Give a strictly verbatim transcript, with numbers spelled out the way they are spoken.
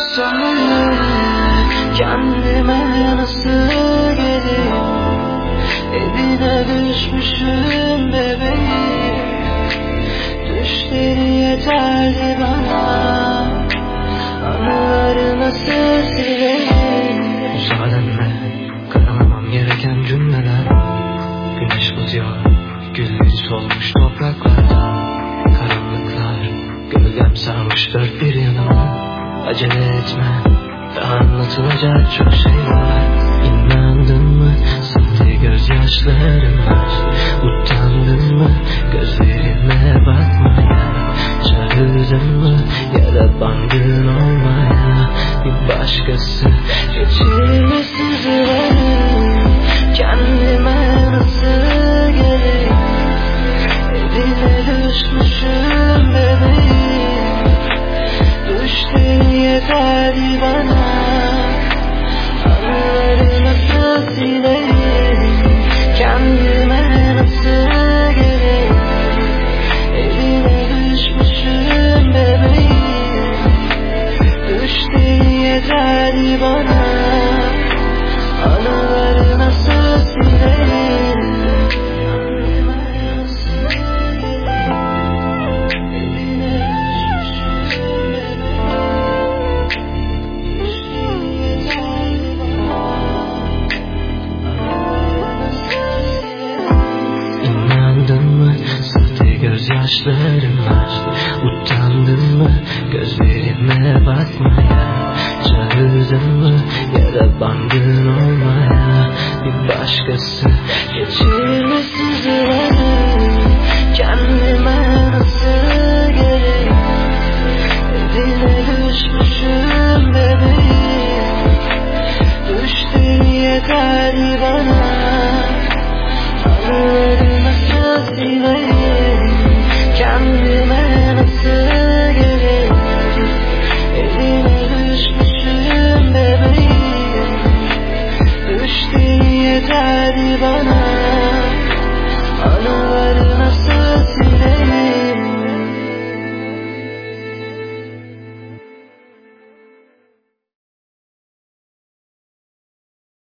Söyle kendime nasıl geleyim, eline düşmüşüm bebeğim. Düşleri yeterli bana, anıları nasıl sileyim. Müsaadenle karamamam gereken cümleler. Güneş batıyor, gülleri solmuş topraklarda. Karanlıklar gölgem sarmış dört bir yanımı. Acele etme, daha anlatılacak çok şey var. İnandın mı sahte gözyaşlarım var? Utandın mı gözlerime bakmaya? Çağırdın mı ya da bandın olmaya? Bir başkası geçirir mi sızılarım, kendime nasıl geleyim, eline düşmüşüm bebeğim. Düşleri yeterli bana, anıları nasıl sileyim, kendime nasıl geleyim, eline düşmüşüm bebeğim. Düşleri yeterli bana, anıları nasıl sileyim. Gözyaşlarım var. Utandın mı gözlerime bakmaya? Çağırdın mı ya da bandın olmaya? Bir başkası geçirir mi sızılarım, kendime nasıl geleyim, eline düşmüşüm bebeğim. Düşleri yeterli bana, anıları nasıl sileyim, kendime nasıl geleyim, eline düşmüşüm bebeğim. Düşleri yeterli bana.